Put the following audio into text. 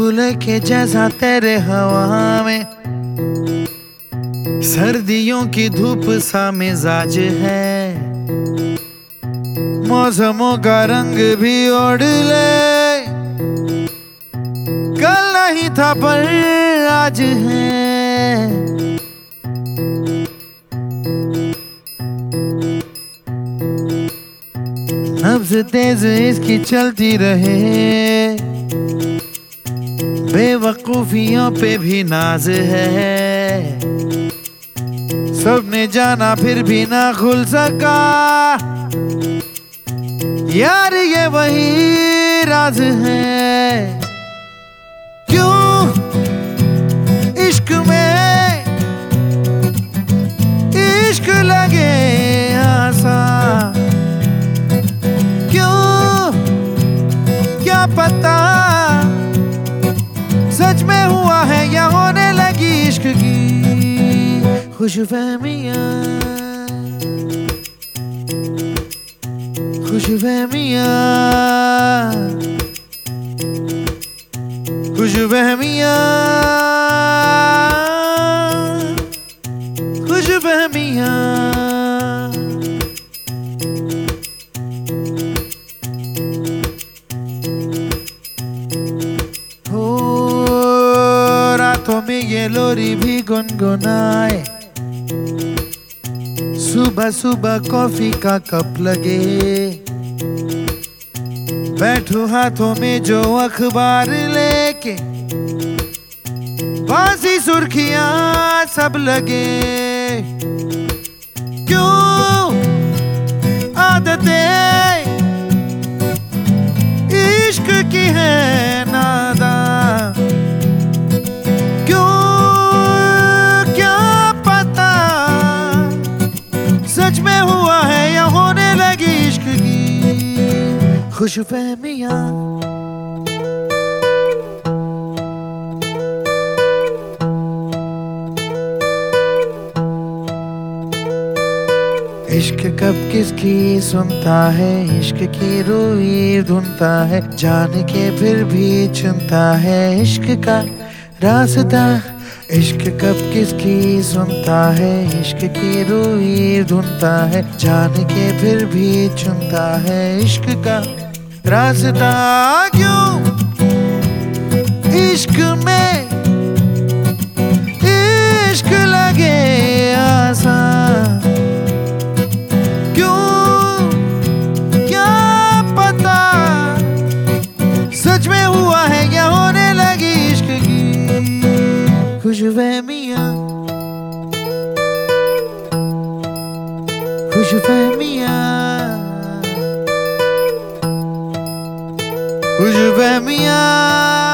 फूल के जैसा तेरे हवा में, सर्दियों की धूप सा मिजाज है। मौसमों का रंग भी ओढ़ ले, कल नहीं था पर आज है। नब्ज़ तेज इसकी चलती रहे, बेवकूफियों पे भी नाज है। सबने जाना फिर भी ना खुल सका, यार ये वही राज है। क्यों इश्क में इश्क लगे आसान, क्यों क्या पता सच में हुआ है या होने लगी इश्क की खुशफहमियां, खुशफहमियां, खुशफहमियां, खुशफहमियां। हो रातों में ये लोरी भी गुनगुनाए, सुबह सुबह कॉफी का कप लगे, बैठो हाथों में जो अखबार लेके, बासी सुर्खियां सब लगे। क्यों आदतें इश्क की है नादान, क्यों क्या पता सच में हुआ है या होने लगी इश्क की खुशफहमियां। इश्क कब किसकी सुनता है, इश्क की रूई ढूंढता है, जान के फिर भी चुनता है इश्क का रास्ता। इश्क कब किसकी सुनता है, इश्क की रूई ढूंढता है, जान के फिर भी चुनता है इश्क का रास्ता। क्यों इश्क में इश्क लगे आसान, सच में हुआ है या होने लगी इश्क की खुशफहमियां, खुशफहमियां, खुशफहमियां।